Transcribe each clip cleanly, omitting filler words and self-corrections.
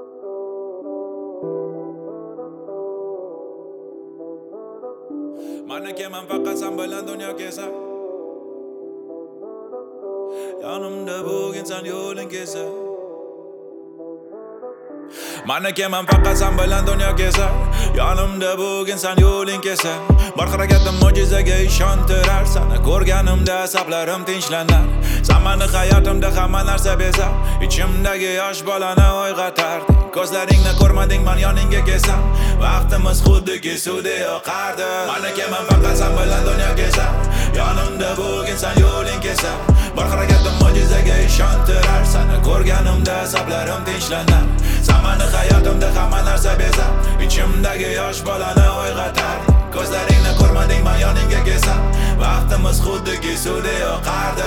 Maniki man faqat sen bilan dunyo kezar. Yonimda bo'lgin sen yo'ling kezar. Maniki man faqat sen bilan dunyo kezar. Yonimda bo'lgin sen yo'ling kezar. Bor harakatim mo'jizaga ishontirar. Seni ko'rganimda asablarim tinchlanadi. Sen meni hayotimda hamma narsa bezar. Ichimdagi yosh bolani uyg'otar. Ko'zlaringni ko'rmading, men yoningga kelsam, vaqtimiz xuddiki suvda oqardi. Maniki man faqat sen bilan dunyo kezar. Yonimda bo'lgin sen yo'ling kezar. Bor harakatim mo'jizaga ishontirar. Seni ko'rganimda asablarim tinchlanadi. Sen meni hayotimda hamma narsa bezar. Ichimdagi yosh bolani uyg'otar. Ko'zlaringni ko'rmading, men yoningga kelsam, vaqtimiz xuddiki suvda oqardi.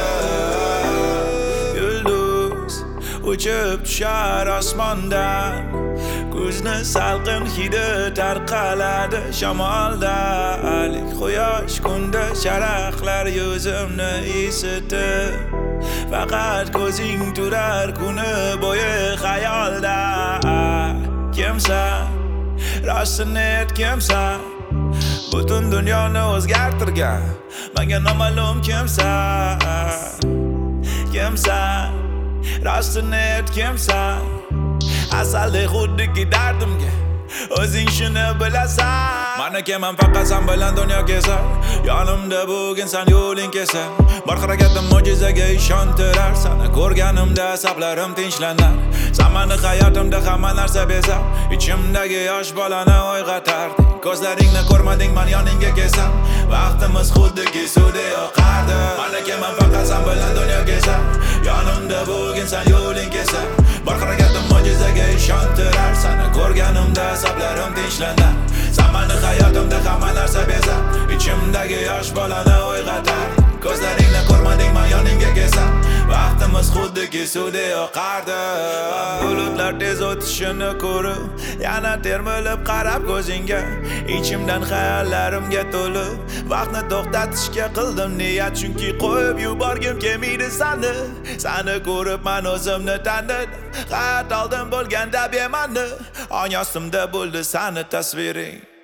Yulduz uchib tushar osmondan, kuzni salqin hidi tarqaladi shamolda. Alik quyosh kunda charaqlar yuzimni isitib, faqat ko'zing turar kuni bo'yi xayolda. Kimsan, rostini ayt kimsan, butun dunyoni o'zgartirgan menga noma'lum kimsan. Kimsan, rostini ayt kimsan, asaldek xuddiki dardimga o'zing shuni bilasan. Maniki man faqat sen bilan dunyo kezar. Yonimda bo'lgin sen yo'ling kezar. Bor harakatim mo'jizaga ishontirar. Seni ko'rganimda asablarim tinchlanadi. Sen meni hayotimda hamma narsa bezar. Ichimdagi yosh bolani uyg'otar. Ko'zlaringni ko'rmading, men yoningga kelsam, vaqtimiz xuddiki suvda oqardi. Maniki man faqat sen bilan dunyo kezar. Yonimda bo'lgin sen yo'ling kezar. Bor harakatim mo'jizaga ishontirar. Seni ko'rganimda asablarim tinchlanadi. Sen meni hayotimda hamma narsa bezar. Ichimdagi yosh bolani uyg'otar. Ko'zlaringni ko'rmading, men yoningga kelsam, vaqtimiz xuddiki suvda oqardi. Bulutlar tez o'tishini ko'rib, yana termilib qarab ko'zingga, ichimdan xayollarimga to'lib, vaqtni to'xtatishga qildim niyat, chunki qo'yib yuborgim kelmaydi seni. Seni ko'rib men o'zimni tandim, hayot oldin bo'lganda bema'ni, ong ostimda bo'ldi seni tasviring.